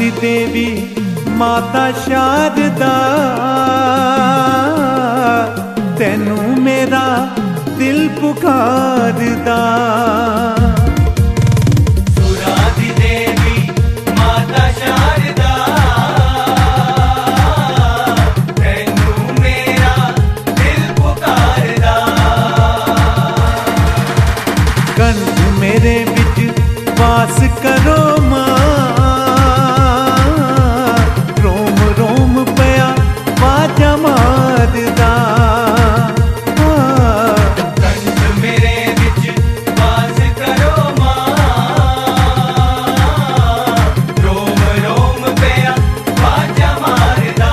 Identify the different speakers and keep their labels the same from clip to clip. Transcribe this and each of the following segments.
Speaker 1: दी देवी माता शारदा, तेनू मेरा दिल पुकारदा।
Speaker 2: सुरा दी देवी माता शारदा, तेनू मेरा दिल पुकारदा।
Speaker 1: कंठ मेरे विच वास करो मां, रोम रोम पया वाजा मारदा।
Speaker 2: कंठ मेरे विच वास करो मां, रोम रोम पया वाजा मारदा।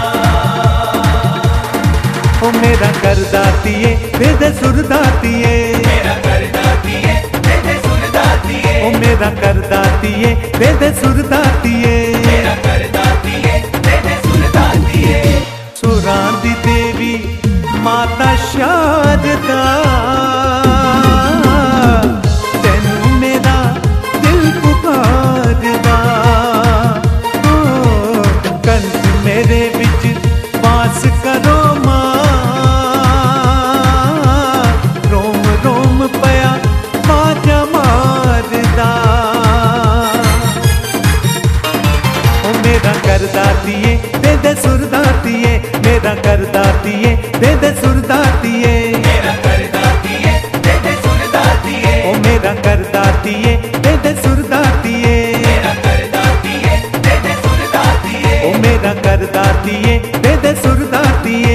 Speaker 1: ओ मेरा करदा तिए दे सुर दातिए,
Speaker 2: मेरा करदा तिए दे सुर दातिए।
Speaker 1: ओ मेरा करदा तिए दे सुर दातिए,
Speaker 2: मेरा करदा तिए दे सुर दातिए।
Speaker 1: सुरां दी देवी माता शारदा, तेनू मेरा दिल पुकारदा। ओ कंठ मेरे विच वास करो मां, रोम रोम पया वाजा मारदा। ओ मेरा करदा तिए दे सुर दातिए, मेरा करदा तिए दे सुर दातिए।
Speaker 2: मेरा करदा तिए दे सुर दातिए।
Speaker 1: ओ मेरा करदा तिए दे सुर दातिए,
Speaker 2: मेरा करदा तिए दे सुर दातिए।
Speaker 1: ओ मेरा करदा तिए दे सुर दातिए।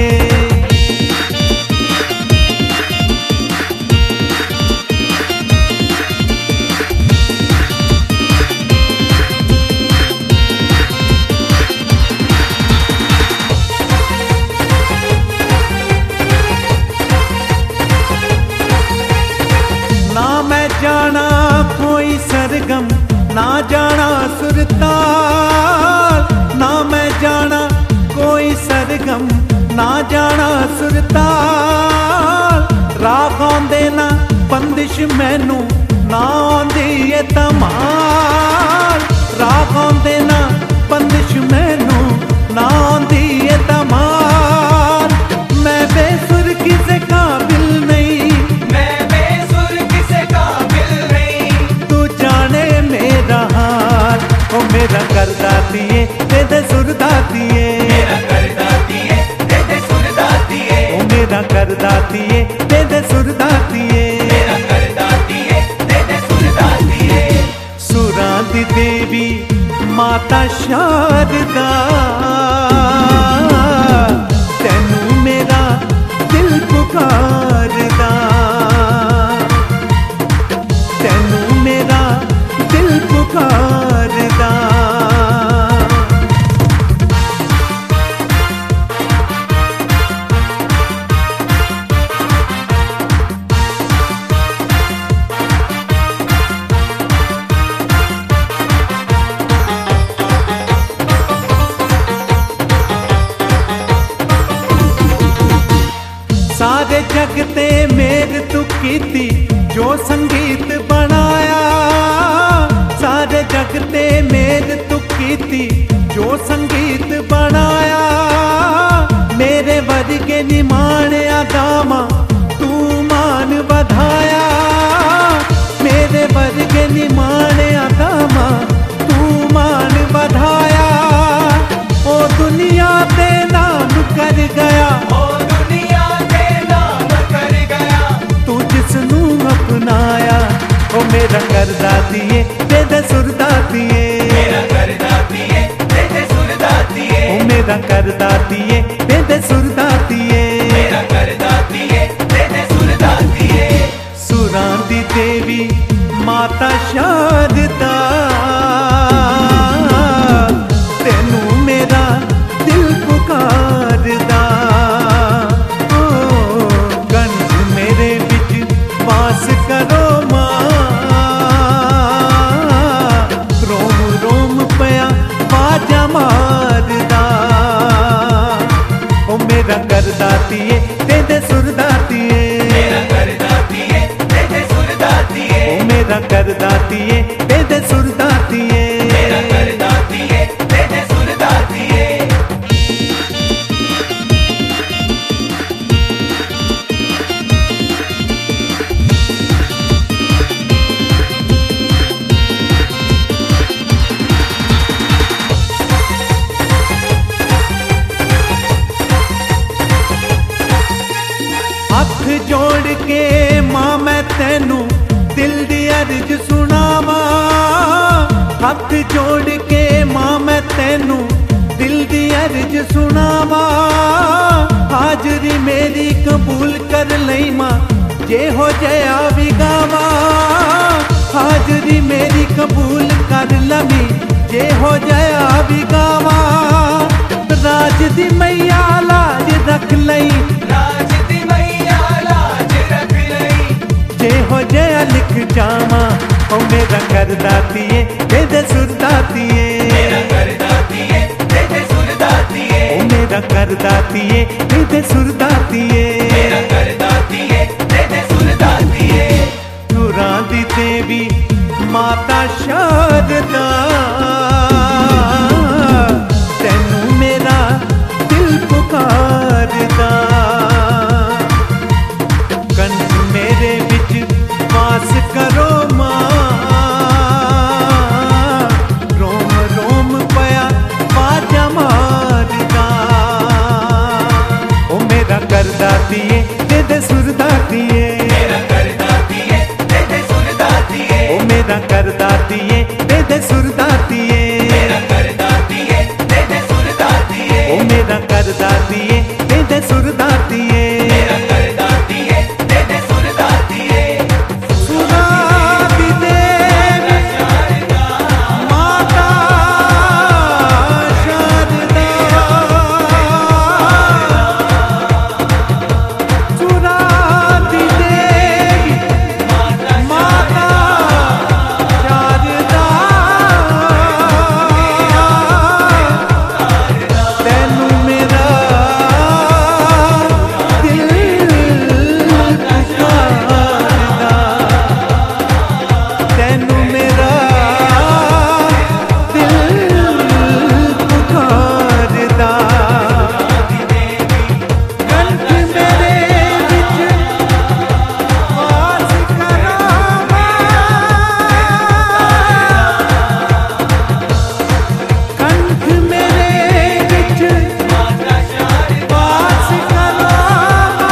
Speaker 1: ना मैं जाना कोई सरगम, ना जाना सुरताल, ना मैं जाना कोई सरगम, ना जाना सुरताल। राग आंदे ना बंदिश मैनू, ना आंदी ए धमाल। राग आंदे ना बंदिश मैनू, ना आंदी ए धमाल। मैं बेसुर किसे काबिल नहीं,
Speaker 2: मैं बेसुर किसे काबिल नहीं।
Speaker 1: तू जाने मेरा हाल। ओ मेरा करदा तिए दे सुर दातिए,
Speaker 2: मेरा करदा तिए दे सुर दातिए।
Speaker 1: ओ मेरा करदा तिए दे सुर दातिए।
Speaker 2: मेरा करदा तिए दे सुर दातिए।
Speaker 1: सुरां दी देवी माता शारदा, तेनू मेरा दिल पुकारदा। तेनू मेरा दिल पुकारदा। सारे जग ते मेर तू कीती, जो संगीत बनाया। सारे जग ते मेर तू कीती, जो संगीत बनाया। मेरे वर्गे निमाणिया दामा तू मान बधाया। मेरे वर्गे निमाणिया दामा तू मान बधाया। ओ दुनिया ते नाम कर गया,
Speaker 2: ओ दुनिया दे नाम कर गया।
Speaker 1: तू जिसनू अपनाया। ओ मेरा करदा तिए दे सुर दातिए,
Speaker 2: मेरा करदा तिए दे सुर दातिए।
Speaker 1: ओ मेरा करदा तिए दे सुर दातिए।
Speaker 2: मेरा करदा तिए दे सुर दातिए।
Speaker 1: सुरां दी देवी माता शारदा, के मां मैं तेनू दिल दी अर्ज सुनावा, हाथ जोड़ के मां मैं तेनू दिल दी अर्ज सुनावा। हाजरी मेरी कबूल कर लई मां जे हो जया भी गावा, हाजरी मेरी कबूल कर लमी जे हो जया भी गावा। राज दी मैया लाज रख लई,
Speaker 2: राज दी मैया लाज रख लई,
Speaker 1: जे हो जया लिख जावा। ओ मेरा कर दातिए दे दे सुर दातिए,
Speaker 2: मेरा कर दातिए दे दे सुर दातिए,
Speaker 1: ओ मेरा कर दातिए दे दे सुर दातिए,
Speaker 2: मेरा कर दातिए दे दे सुर दातिए।
Speaker 1: सुरां दी देवी माता शारदा, तैनू मेरा दिल पुकारदा। कंठ मेरे विच वास करो मां, रोम रोम पया बाजा मारदा। ओ मेरा कर दातिए दे दे सुर दातिए,
Speaker 2: मेरा कर दातिए दे दे सुर दातिए,
Speaker 1: ओ मेरा कर दातिए दे दे सुर दातिए,
Speaker 2: मेरा कर दातिए दे दे सुर दातिए,
Speaker 1: ओ मेरा कर दातिए दे दे सुर दातिए।
Speaker 2: मेरा कर दातिए दे दे सुर दातिए।
Speaker 1: सुरा दी देवी माता शारदा, सुरा दी देवी माता शारदा, तैनू मेरा दिल पुकारदा, तैनू मेरा दिल पुकारदा। कंठ मेरे विच वास करावा, कंठ मेरे विच वास करावा।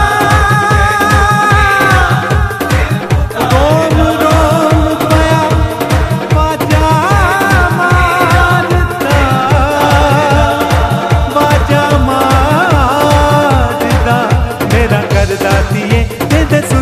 Speaker 1: रोम रोम पया बाजा मारदा, बाजा मारदा। मेरा कर दातिए दे दे